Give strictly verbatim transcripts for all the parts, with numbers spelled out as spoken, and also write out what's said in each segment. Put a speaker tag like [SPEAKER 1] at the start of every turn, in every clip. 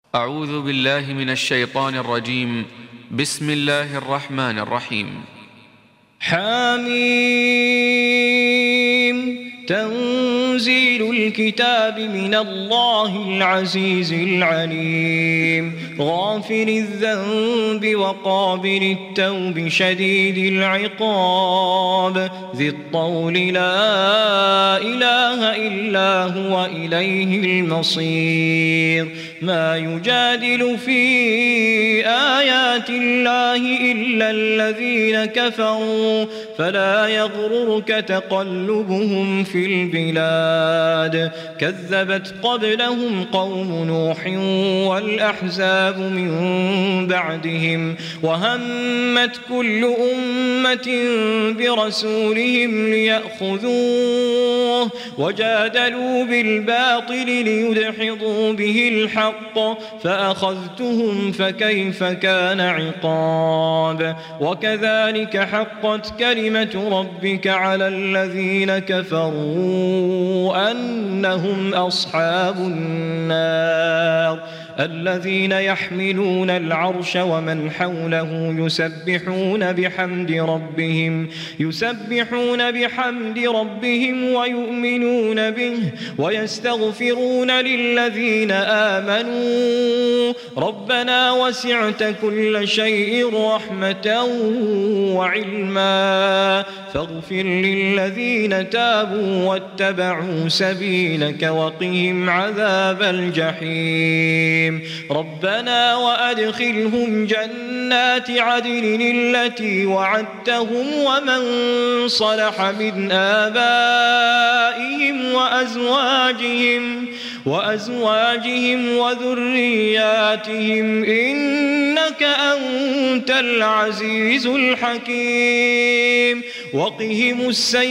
[SPEAKER 1] أعوذ بالله من الشيطان الرجيم. بسم الله الرحمن الرحيم.
[SPEAKER 2] حميم. تنزيل الكتاب من الله العزيز العليم. غافر الذنب وقابل التوب شديد العقاب ذي الطول لا إله إلا هو إليه المصير. ما يجادل في آيات الله إلا الذين كفروا فلا يغررك تقلبهم في البلاد. كذبت قبلهم قوم نوح والأحزاب من بعدهم وهمت كل أمة برسولهم ليأخذوه وجادلوا بالباطل ليدحضوا به الحق فأخذتهم فكيف كان عقاب. وكذلك حقت كلمة ربك على الذين كفروا أنهم أصحاب النار. الذين يحملون العرش ومن حوله يسبحون بحمد ربهم يسبحون بحمد ربهم ويؤمنون به ويستغفرون للذين آمنوا ربنا وسعت كل شيء رحمة وعلما فاغفر للذين تابوا واتبعوا سبيلك وقهم عذاب الجحيم. ربنا وأدخلهم جنات عدن التي وعدتهم ومن صلح من آبائهم وأزواجهم وأزواجهم وذرياتهم إنك أنت العزيز الحكيم. وقهم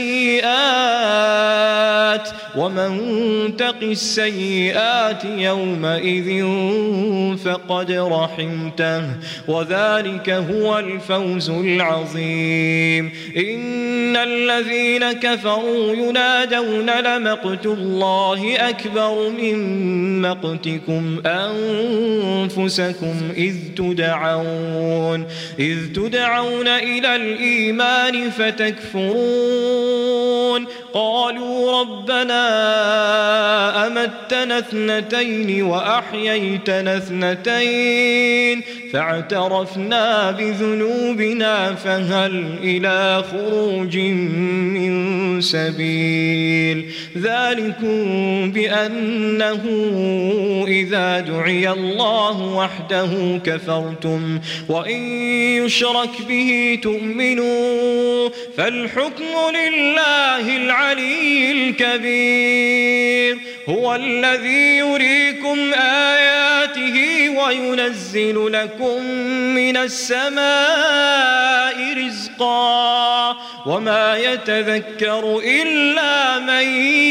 [SPEAKER 2] السيئات ومن تق السيئات يومئذ فقد رحمته وذلك هو الفوز العظيم. إن الذين كفروا ينادون لمقت الله أكبر من مقتكم أنفسكم إذ تدعون إذ تدعون إلى الإيمان فتكفرون. قالوا ربنا أمتنا اثنتين وأحييتنا اثنتين فاعترفنا بذنوبنا فهل إلى خروج من سبيل. ذلكم بأنه إذا دعي الله وحده كفرتم وإن يشرك به تؤمنوا فالحكم لله العلي الكبير. هو الذي يريكم آياته وينزل لكم من السماء رزقا وما يتذكر إلا من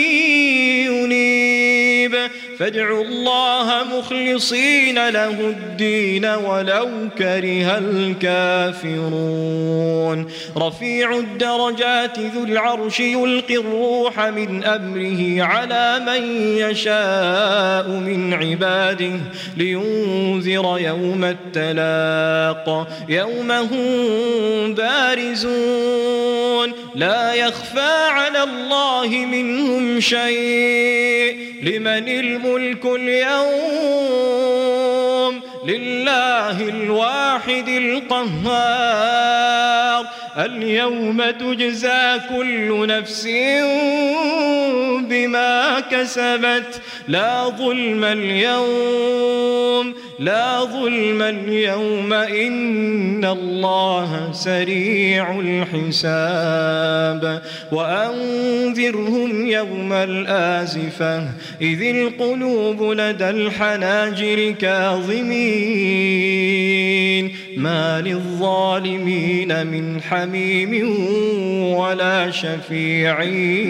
[SPEAKER 2] ينيب. فادعوا الله مخلصين له الدين ولو كره الكافرون. رفيع الدرجات ذو العرش يلقي الروح من أمره على من يشاء من عباده لينذر يوم التلاق يوم هم بارزون لا يخفى على الله منهم شيء. لمن الملك اليوم لله الواحد القهار. اليوم تجزى كل نفس بما كسبت لا ظلم اليوم لا ظلم اليوم إن الله سريع الحساب. وأنذرهم يوم الآزفة إذ القلوب لدى الحناجر كاظمين ما للظالمين من حميم ولا شفيع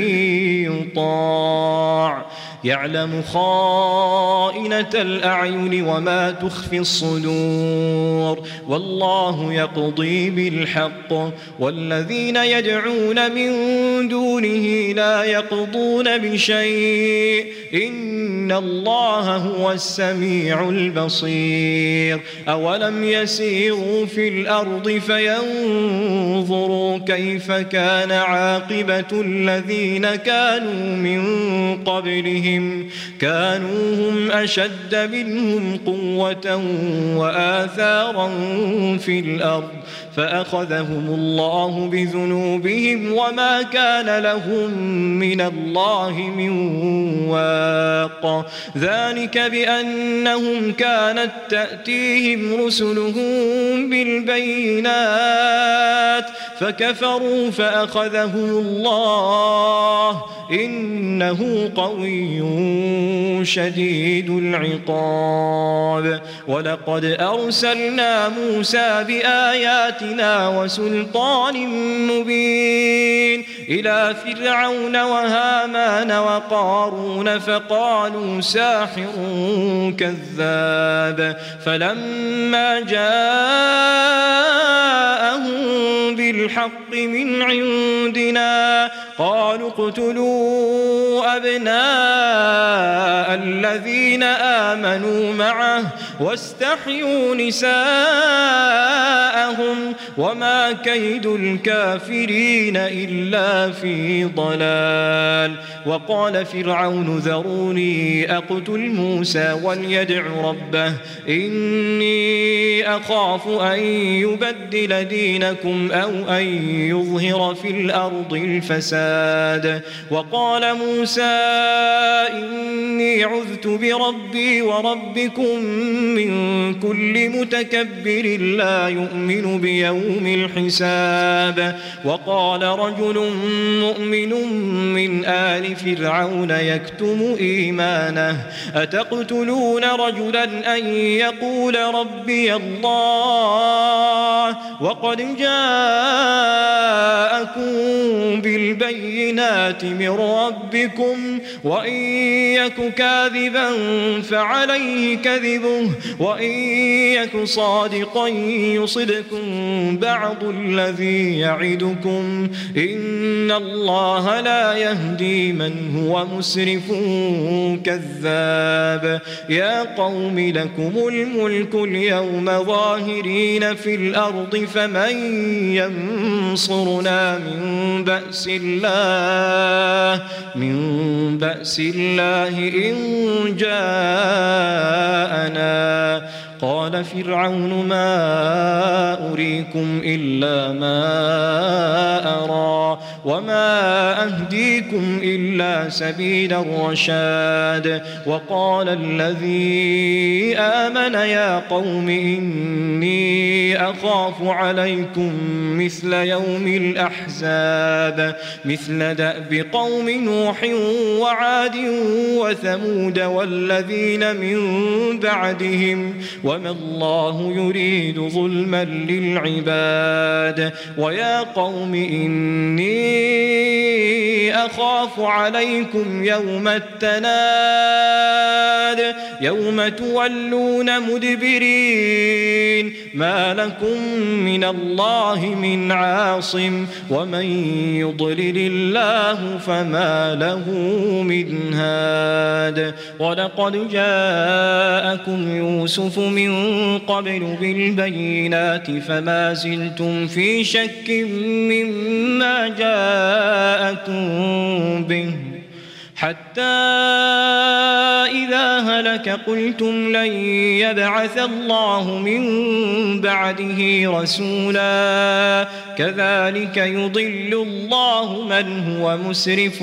[SPEAKER 2] يطاع يعلم خائنة الأعين وما تخفي الصدور والله يقضي بالحق والذين يدعون من دونه لا يقضون بشيء إن الله هو السميع البصير أولم يسيروا في الأرض فينظروا كيف كان عاقبة الذين كانوا من قبلهم كانوا هم أشد منهم قوة وآثارا في الأرض فأخذهم الله بذنوبهم وما كان لهم من الله من واق ذلك بأنهم كانت تأتيهم رسلهم بالبينات فكفروا فأخذهم الله إنه قوي شديد العقاب ولقد أرسلنا موسى بآياتنا وسلطان مبين إلى فرعون وهامان وقارون فقالوا ساحر كذاب فلما جاءهم بالحق من عندنا قالوا اقتلوا أبناء الذين آمنوا معه واستحيوا نساءهم وما كيد الكافرين إلا في ضلال وقال فرعون ذروني أقتل موسى وليدع ربه إني أخاف أن يبدل دينكم أو أن يظهر في الأرض الفساد وقال موسى إني عذت بربي وربكم من كل متكبر لا يؤمن بيوم الحساب وقال رجل مؤمن من آل فرعون يكتم إيمانه أتقتلون رجلا أن يقول ربي الله وقد جاءكم بالبينات من ربكم وإن يك كاذبا فعليه كذبه وإن يك صادقا يصدكم بعض الذي يعدكم إن الله لا يهدي من هو مسرف كذاب يا قوم لكم الملك اليوم ظاهرين في الأرض فمن ينصرنا من بأس الله من بأس الله إن جاءنا قال فرعون ما أريكم إلا ما أرى وما أهديكم إلا سبيل الرشاد وقال الذي آمن يا قوم إني أخاف عليكم مثل يوم الأحزاب مثل دأب قوم نوح وعاد وثمود والذين من بعدهم وما الله يريد ظلما للعباد ويا قوم إني أخاف عليكم يوم التناد يوم تولون مدبرين ما لكم من الله من عاصم ومن يضلل الله فما له من هاد ولقد جاءكم يوسف من قبل بالبينات فما زلتم في شك مما جاءكم به حتى إذا هلك قلتم لن يبعث الله من بعده رسولا كذلك يضل الله من هو مسرف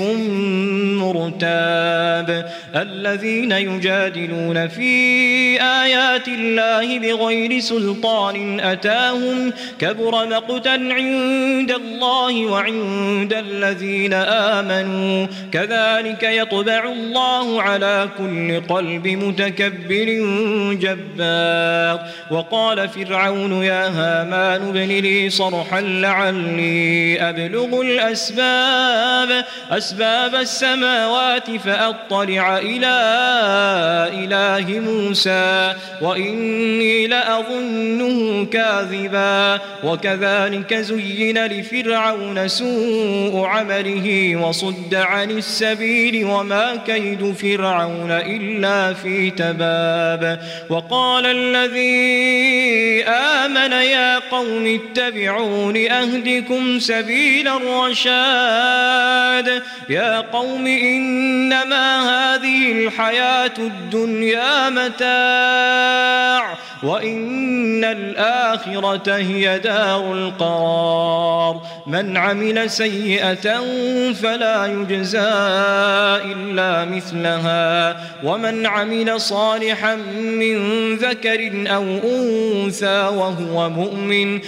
[SPEAKER 2] مرتاب الذين يجادلون في آيات آيات الله بغير سلطان أتاهم كبر مقتا عند الله وعند الذين آمنوا كذلك يطبع الله على كل قلب متكبر جبار. وقال فرعون يا هامان ابن لي صرحا لعلي أبلغ الأسباب أسباب السماوات فأطلع إلى إله موسى وإني لأظنه كاذبا. وكذلك زين لفرعون سوء عمله وصد عن السبيل وما كيد فرعون إلا في تباب. وقال الذي آمن يا قوم اتبعون أهدكم سبيل الرشاد. يا قوم إنما هذه الحياة الدنيا متاع وإن الآخرة هي دار القرار. من عمل سيئة فلا يجزى إلا مثلها ومن عمل صالحا من ذكر أو أنثى وهو مؤمن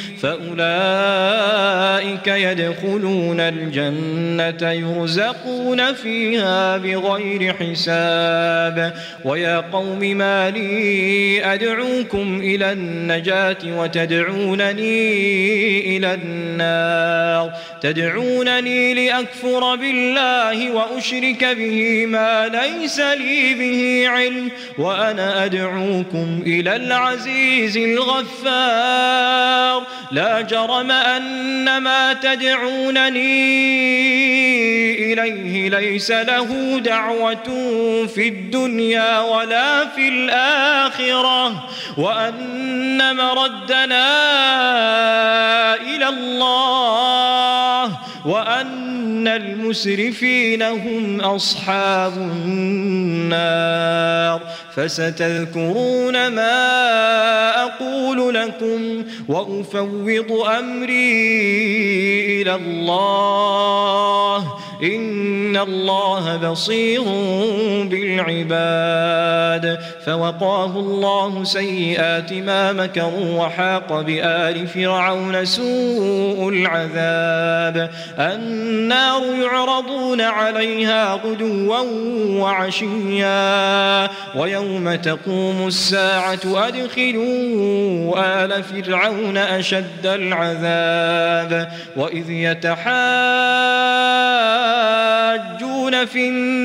[SPEAKER 2] فأولئك يدخلون الجنة يرزقون فيها بغير حساب. ويا قوم ما لي أدعوكم إلى النجاة وتدعونني إلى النار تدعونني لأكفر بالله وأشرك به ما ليس لي به علم وأنا أدعوكم إلى العزيز الغفار. لا جرم أن ما تدعونني إليه ليس له دعوة في الدنيا ولا في الآخرة وأن مردنا إلى الله وأن المسرفين هم أصحاب النار. فستذكرون ما أقول لكم وأفوض أمري إلى الله إن الله بصير بالعباد. فوقاه الله سيئات ما مكروا وحاق بآل فرعون سوء العذاب. النار يعرضون عليها غدوا وعشيا ويوم تقوم الساعة أدخلوا آل فرعون أشد العذاب. وإذ يتحاجون في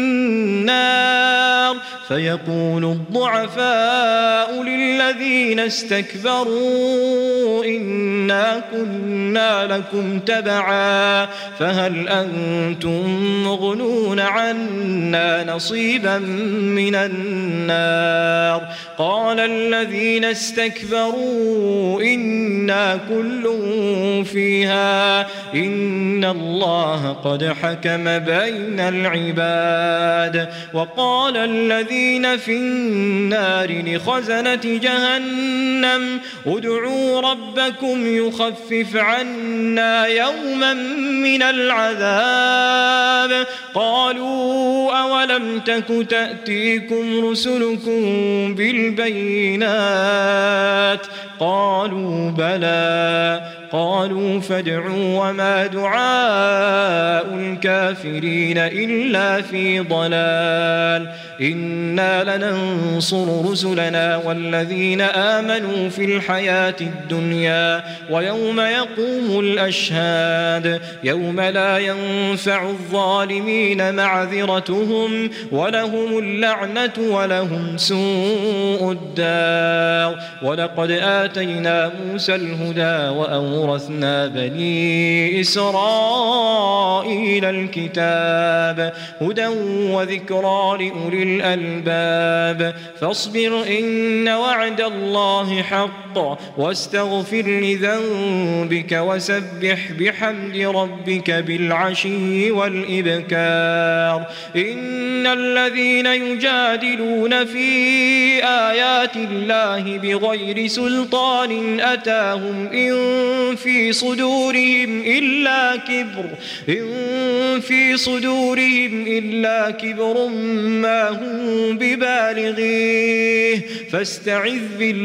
[SPEAKER 2] النار فيقول الضعفاء للذين استكبروا إنا كنا لكم تبعا فهل أنتم مغنون عنا نصيبا من النار. قال الذين استكبروا إنا كل فيها إن الله قد حكم بين العباد. وقال الذين في النار لخزنة جهنم ادعوا ربكم يخفف عنا يوما من العذاب. قالوا أولم تك تأتيكم رسلكم بالبينات قالوا بلى قالوا فادعوا وما دعاء الكافرين إلا في ضلال. إنا لننصر رسلنا والذين آمنوا في الحياة الدنيا ويوم يقوم الأشهاد يوم لا ينفع الظالمين معذرتهم ولهم اللعنة ولهم سوء الدار. ولقد آتينا موسى الهدى وأورثنا بني إسرائيل الكتاب هدى وذكرى لأولي الألباب. فاصبر إن وعد الله حق واستغفر لذنبك وسبح بحمد ربك بالعشي والإبكار. إن الذين يجادلون في آيات الله بغير سلطان أتاهم إن في صدورهم إلا كبر إن في صدورهم إلا كبر ما هم ببالغيه فاستعذ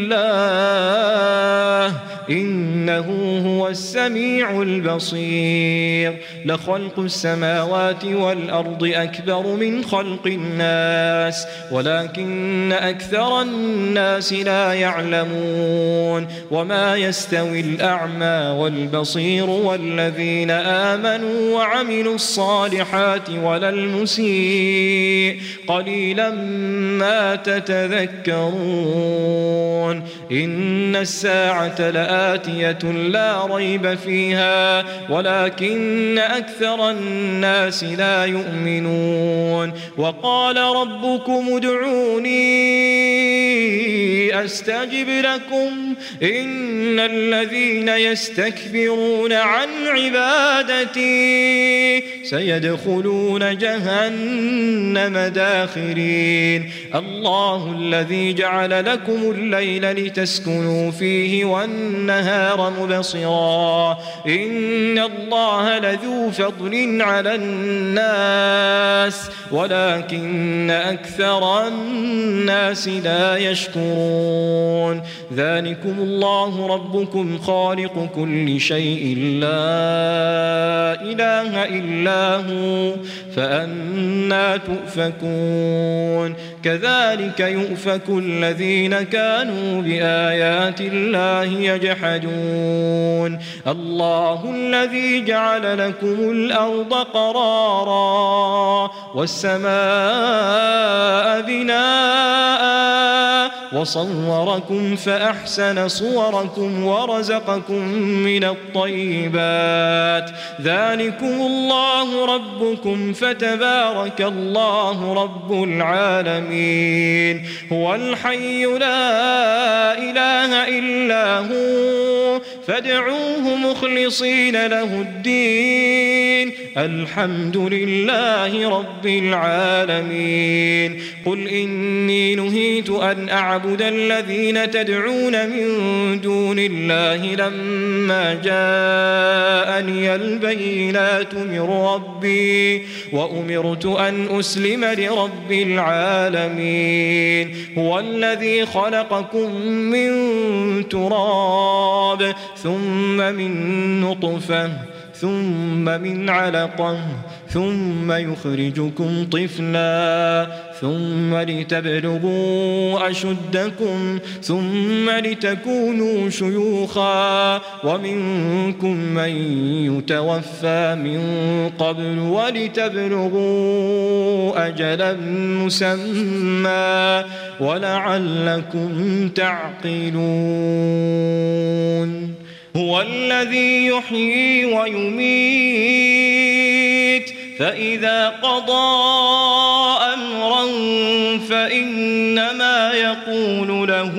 [SPEAKER 2] بالله إنه هو السميع البصير لخلق السماوات والأرض أكبر من خلق الناس ولكن أكثر الناس لا يعلمون وما يستوي الأعمى والبصير والذين آمنوا وعملوا الصالحات ولا المسيء قليلا ما تتذكرون إن الساعة لآتية لا ريب فيها ولكن أكثر الناس لا يؤمنون وقال ربكم ادعوني أستجب لكم إن الذين يستكبرون عن عبادتي سيدخلون جهنم داخرين الله الذي جعل لكم الليل لتسكنوا فيه والنهار مبصرا إن الله لذو فضل على الناس ولكن أكثر الناس لا يشكرون ذلكم الله ربكم خالق كل شيء لا إله إلا هو فأنى تؤفكون كذلك يؤفك الذين كانوا بآيات الله يجحدون الله الذي جعل لكم الأرض قرارا والسماء بناء وصوركم فأحسن صوركم ورزقكم من الطيبات ذلكم الله ربكم فتبارك الله رب العالمين هو الحي لا إله إلا هو فادعوه مخلصين له الدين الحمد لله رب العالمين قل إني نهيت أن أعبد الذين تدعون من دون الله لما جاءني البينات من ربي وأمرت أن أسلم لرب العالمين هو الذي خلقكم من تراب ثم من نطفة ثم من علقة ثم يخرجكم طفلا ثم لتبلغوا أشدكم ثم لتكونوا شيوخا ومنكم من يتوفى من قبل ولتبلغوا أجلا مسمى ولعلكم تعقلون هو الذي يحيي ويميت فإذا قضى أمرا فإنما يقول له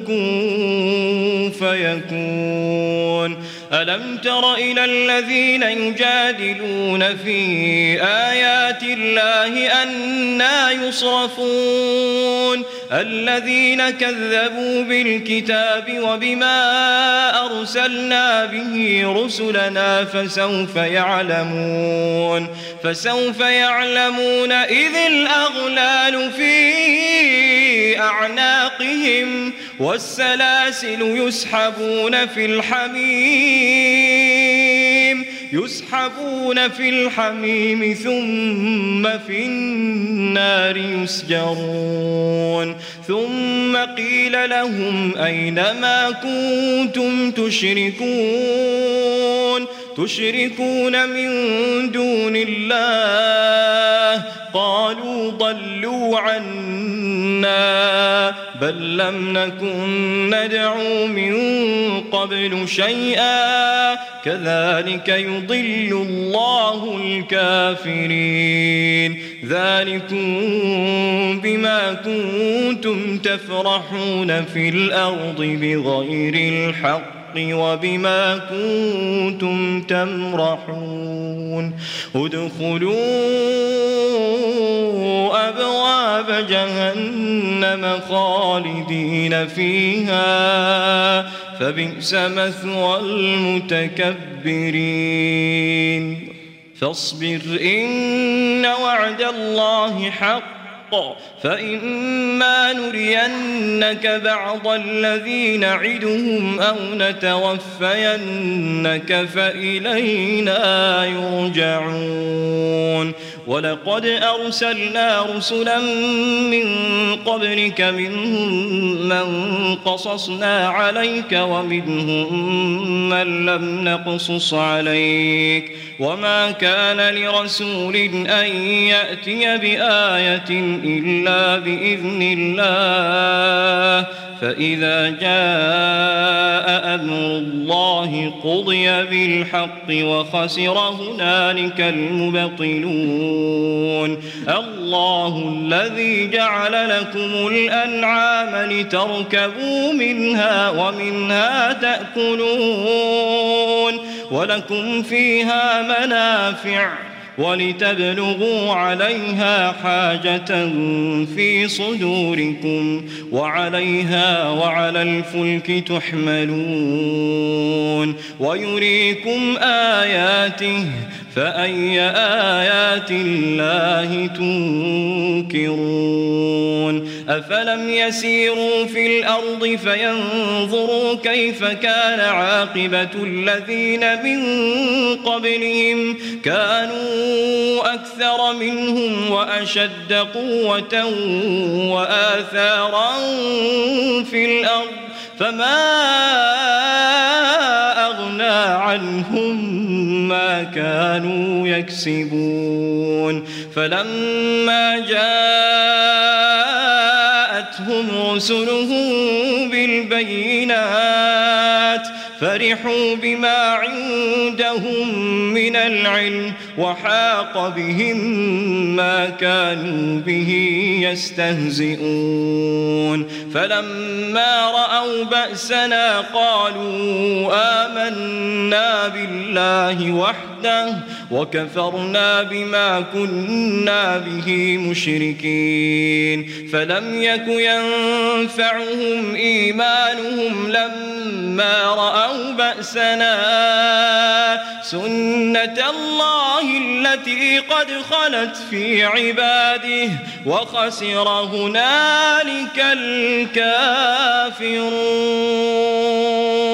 [SPEAKER 2] كن فيكون ألم تر إلى الذين يجادلون في آيات الله أنى يصرفون الذين كذبوا بالكتاب وبما أرسلنا به رسلنا فسوف يعلمون فسوف يعلمون إذ الأغلال في أعناقهم والسلاسل يسحبون في الحميم يسحبون في الحميم ثم في النار يسجرون ثم قيل لهم أين ما كنتم تشركون تشركون من دون الله قالوا ضلوا عنا بل لم نكن ندعو من قبل شيئا كذلك يضل الله الكافرين ذلكم بما كنتم تفرحون في الأرض بغير الحق وبما كنتم تمرحون ادخلوا أبواب جهنم خالدين فيها فبئس مثوى المتكبرين فاصبر إن وعد الله حق فإما نرينك بعض الذي نعدهم أو نتوفينك فإلينا يرجعون ولقد أرسلنا رسلا من قبلك منهم من قصصنا عليك ومنهم من لم نقصص عليك وما كان لرسول أن يأتي بآية إلا بإذن الله فإذا جاء أمر الله قضي بالحق وخسر هنالك المبطلون الله الذي جعل لكم الأنعام لتركبوا منها ومنها تأكلون ولكم فيها منافع ولتبلغوا عليها حاجة في صدوركم وعليها وعلى الفلك تحملون ويريكم آياته فأي آيات الله تنكرون أفلم يسيروا في الأرض فينظروا كيف كان عاقبة الذين من قبلهم كانوا أكثر منهم وأشد قوة وآثارا في الأرض فما أغنى عنهم ما كانوا يكسبون فلما جاءتهم رسلهم بالبينات فرحوا بما عندهم من العلم وحاق بهم ما كانوا به يستهزئون فلما رأوا بأسنا قالوا آمنا بالله وحده وكفرنا بما كنا به مشركين فلم يك ينفعهم إيمانهم لما رأوا بأسنا سنة الله التي قد خلت في عباده وخسر هنالك الكافرون.